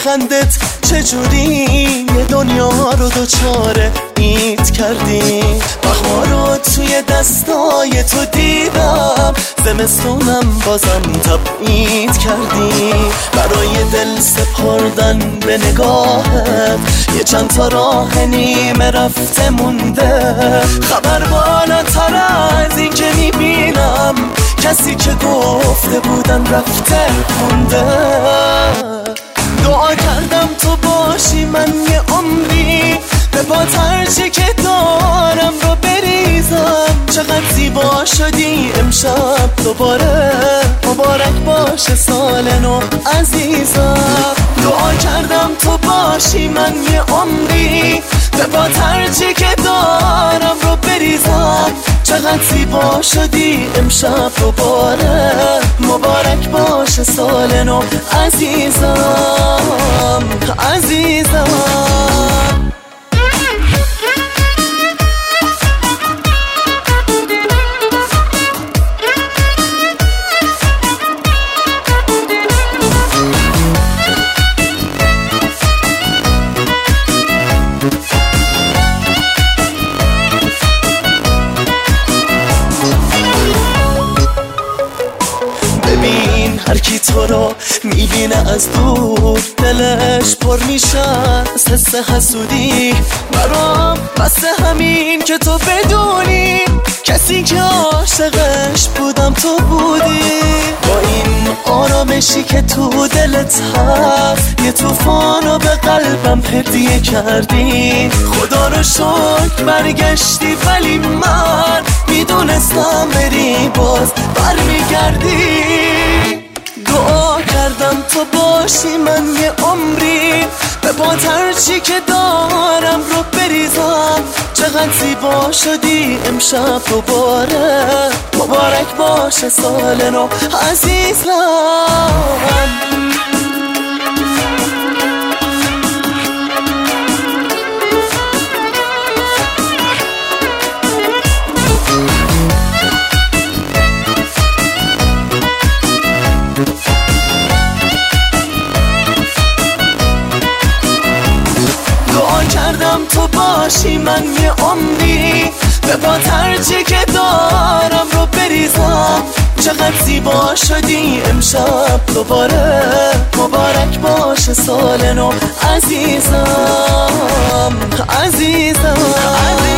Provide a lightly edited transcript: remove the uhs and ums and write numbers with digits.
لبخندت چجوری یه دنیا رو دوچاره ایت کردی. بهارو توی دستای تو دیدم، زمستونم بازم تبعید کردی. برای دل سپردن به نگاهت یه چند تا راه نیمه رفته مونده. خبر بالاتر از این که میبینم، کسی که گفته بودن رفته مونده. دعا کردم تو باشی من یه عمری، به با ترچی که دارم رو بریزم. چقدر زیبا شدی امشب دوباره، مبارک باشه سال نو عزیزم. دعا کردم تو باشی من یه عمری، به با ترچی که دارم رو بریزم. چقدر زیبا شدی امشب دوباره، مبارک باشه سال نو عزیزم عزیزم. هر کی تو رو میبینه از دور، دلش پر میشه از حس حسودی. برام بس همین که تو بدونی، کسی که عاشقش بودم تو بودی. با این آرامشی که تو دلت هست، یه طوفانو به قلبم هدیه کردی. خدا رو شکر برگشتی، ولی من میدونستم بری باز برمیگردی. دعا کردم تو باشی من یه عمری، به با ترچی که دارم رو بریزم. چقدر زیبا شدی امشب دوباره، مبارک باشه سال نو عزیزم. تو باشی من یه عمری، به با ترچی که دارم رو بریزم. چقدر زیبا شدی امشب دوباره، مبارک باشه سال نو عزیزم عزیزم.